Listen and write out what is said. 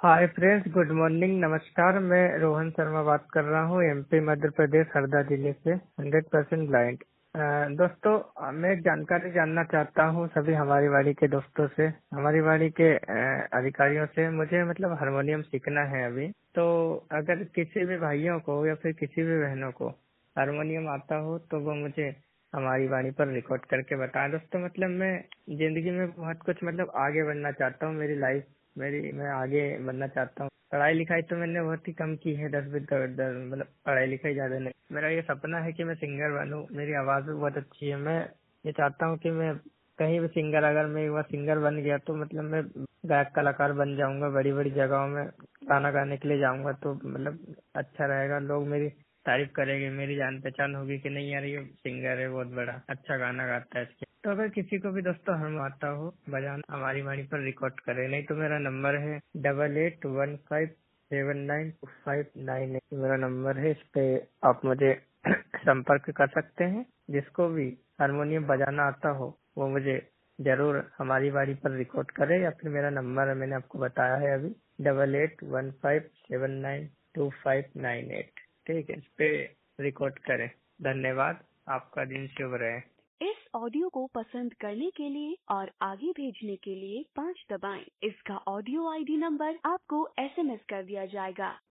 Hi friends, good morning, नमस्कार। मैं रोहन शर्मा बात कर रहा हूँ, एमपी मध्य प्रदेश हरदा जिले से, 100% ब्लाइंड। दोस्तों, मैं एक जानकारी जानना चाहता हूँ सभी हमारी वाड़ी के दोस्तों से, हमारी वाड़ी के अधिकारियों से। मुझे मतलब हारमोनियम सीखना है अभी। तो अगर किसी भी भाइयों को या फिर किसी भी बहनों को हारमोनियम आता हो तो वो मुझे हमारी वाणी पर रिकॉर्ड करके बताएं। दोस्तों, मतलब मैं जिंदगी में बहुत कुछ मतलब आगे बढ़ना चाहता हूँ। मेरी लाइफ मैं आगे बढ़ना चाहता हूँ। पढ़ाई लिखाई तो मैंने बहुत ही कम की है, 10वीं तक, मतलब पढ़ाई लिखाई ज्यादा नहीं। मेरा ये सपना है कि मैं सिंगर बनूं। मेरी आवाज भी बहुत अच्छी है। मैं ये चाहता हूँ कि मैं कहीं भी सिंगर, अगर मैं एक बार सिंगर बन गया तो मतलब मैं गायक कलाकार बन जाऊंगा। बड़ी बड़ी जगहों में गाना गाने के लिए जाऊंगा तो मतलब अच्छा रहेगा। लोग मेरी तारीफ करेंगे, मेरी जान पहचान होगी कि नहीं यार, ये सिंगर है, बहुत बड़ा अच्छा गाना गाता है इसके। तो अगर किसी को भी दोस्तों हम आता हो बजाना, हमारी वाणी पर रिकॉर्ड करे। नहीं तो मेरा नंबर है 8815792598। मेरा नंबर है, इस पे आप मुझे संपर्क कर सकते हैं। जिसको भी हारमोनियम बजाना आता हो वो मुझे जरूर हमारी वाणी पर रिकॉर्ड करे, या फिर मेरा नंबर है, मैंने आपको बताया है अभी, 8815792598। ठीक है, इस पे रिकॉर्ड करें। धन्यवाद। आपका दिन शुभ रहे। इस ऑडियो को पसंद करने के लिए और आगे भेजने के लिए 5 दबाएं। इसका ऑडियो आईडी नंबर आपको एसएमएस कर दिया जाएगा।